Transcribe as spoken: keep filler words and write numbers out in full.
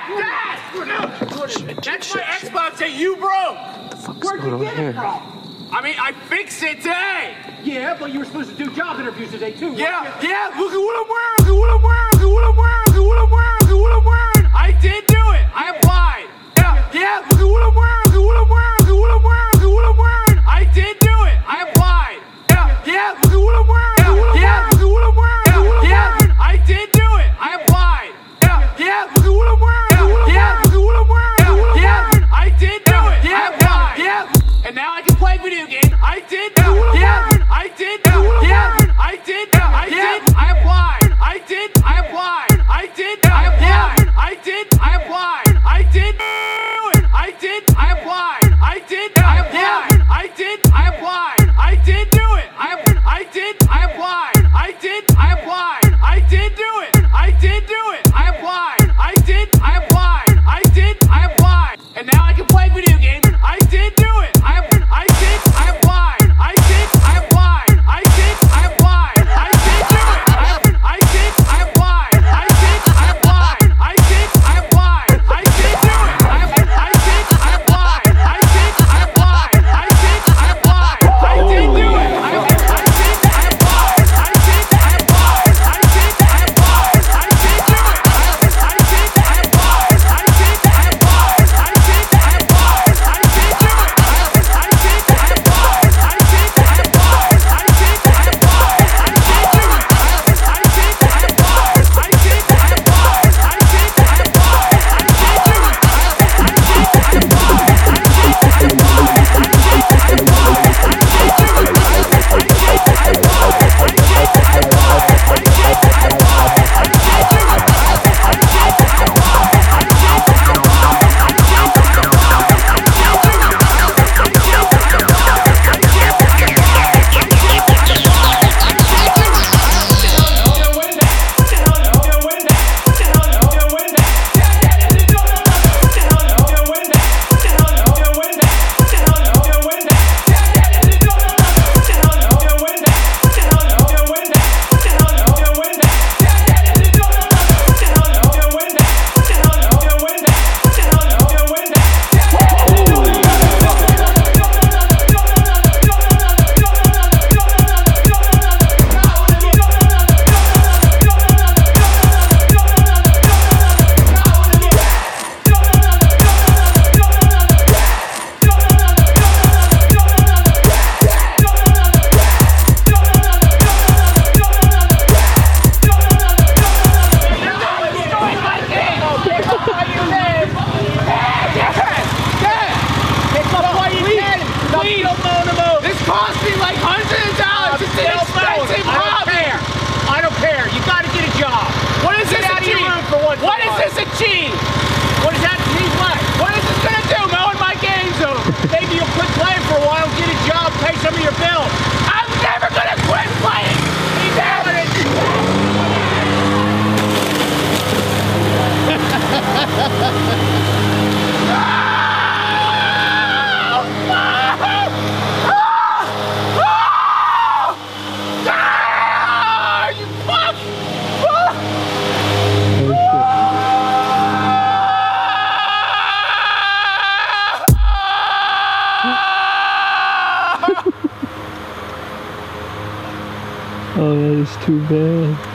Dad! That's my Xbox that you broke! Where'd you get it from? I mean, I fixed it today! Yeah, but you were supposed to do job interviews today, too. Yeah, yeah, look at what I'm wearing! Look at what I'm wearing! Look at what I'm wearing! Look at what I'm wearing! Look at what I'm wearing! I did do it! I applied! Yeah, yeah, look at what I'm wearing! Look at what I'm wearing! Look at what I'm wearing! Look at what I'm wearing! I did do it! I applied! Yeah, yeah, look at what I'm wearing! Yeah, look at what I'm wearing! Look at what I'm wearing! I did do it! I applied! Yeah, yeah, look at what I'm wearing! Yeah, look at what I'm wearing! Yeah, I did do it! I applied! Yeah, and now I can play video games! I did do it! Yeah, I did do it! Yeah, I did! I did! I applied! I did! I applied! I did! I applied! I did! I applied! I did! I did! I applied! I did! I applied! I did! I applied! I did do it! I I did! I applied! I did! I applied! I did do it! I did do it! I applied! I did! I applied! I did! I applied! And now I can play video games! I did do it! I I did! I applied! I did! I applied! I did! I applied! I did do it! I I did! I applied! I did! I applied! I did! I applied! I did do it! I I did! I applied! I did! I applied! I did! I applied! I did do it! I I did! I applied! I did! I applied! I did! I applied! I did do it! I I did! I applied! I did! I applied! I did! I applied! I did do it! I I did! I applied! I did! I applied! I did! I applied! I did do it! I I did! I applied! I did! I applied! I did! I applied! I did do it! I I did! I Achieve! What does that mean? What? What is this gonna do? Mowing my game's over. Maybe you'll quit playing for a while, get a job, pay some of your bills. I'm never gonna quit playing! He's having it! Oh, that is too bad.